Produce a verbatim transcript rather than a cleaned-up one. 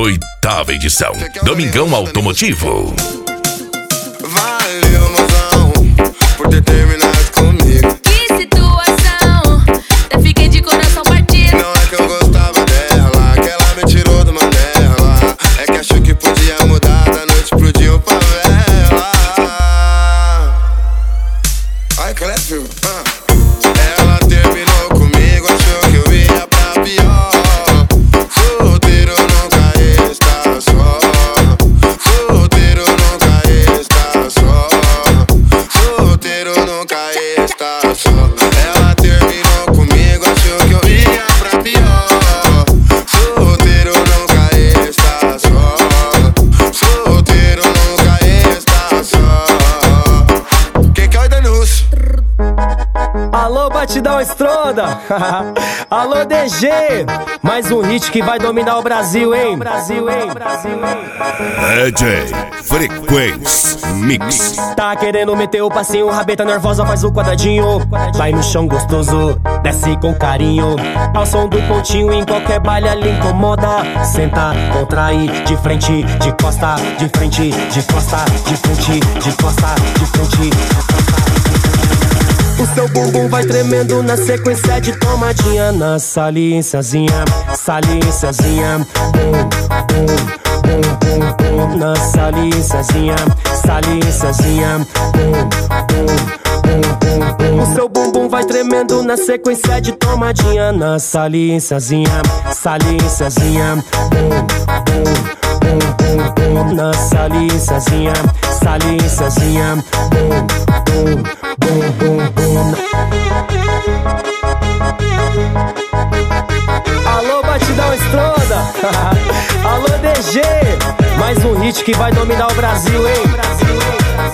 Oitava edição, Domingão Automotivo. Valeu, mozão, por ter terminado comigo. Que situação, até fiquei de coração partido. Não é que eu gostava dela, que ela me tirou do Mandela. É que achou que podia mudar da noite pro dia ou favela. Ai, que ela é filho. Ela terminou comigo, achou que eu ia pra pior. Solteiro nunca está só. Solteiro nunca está só. Solteiro nunca está só. Ela terminou comigo, achou que eu ia pra pior. Solteiro nunca está só. Solteiro nunca está só. Quem quer o Denúncio? Alô, Batidão Estronda. Alô, D G. Mais um hit que vai dominar o Brasil, hein? Brasil, hein? Brasil, hein? D J Frequência Mix. Tá querendo meter o passinho, rabeta nervosa, faz o quadradinho. Vai no chão gostoso, desce com carinho. Ao som do pontinho, em qualquer baile ali incomoda. Senta, contrai, de frente, de costa, de frente, de costa, de frente, de costa, de frente, de costa. O seu bumbum vai tremendo na sequência de tomadinha. Na saliênciazinha, saliênciazinha. Bum, bum, bum, bum, bum. Na saliênciazinha, saliênciazinha. Bum, bum, bum, bum, bum. O seu bumbum vai tremendo na sequência de tomadinha. Na saliênciazinha, saliênciazinha. Bum, bum, bum, bum, bum. Na saliênciazinha, saliênciazinha. Bum, bum, bum, bum, bum. Alô, Batidão Estronda. Alô, D G. Mais um hit que vai dominar o Brasil, hein? Brasil, hein?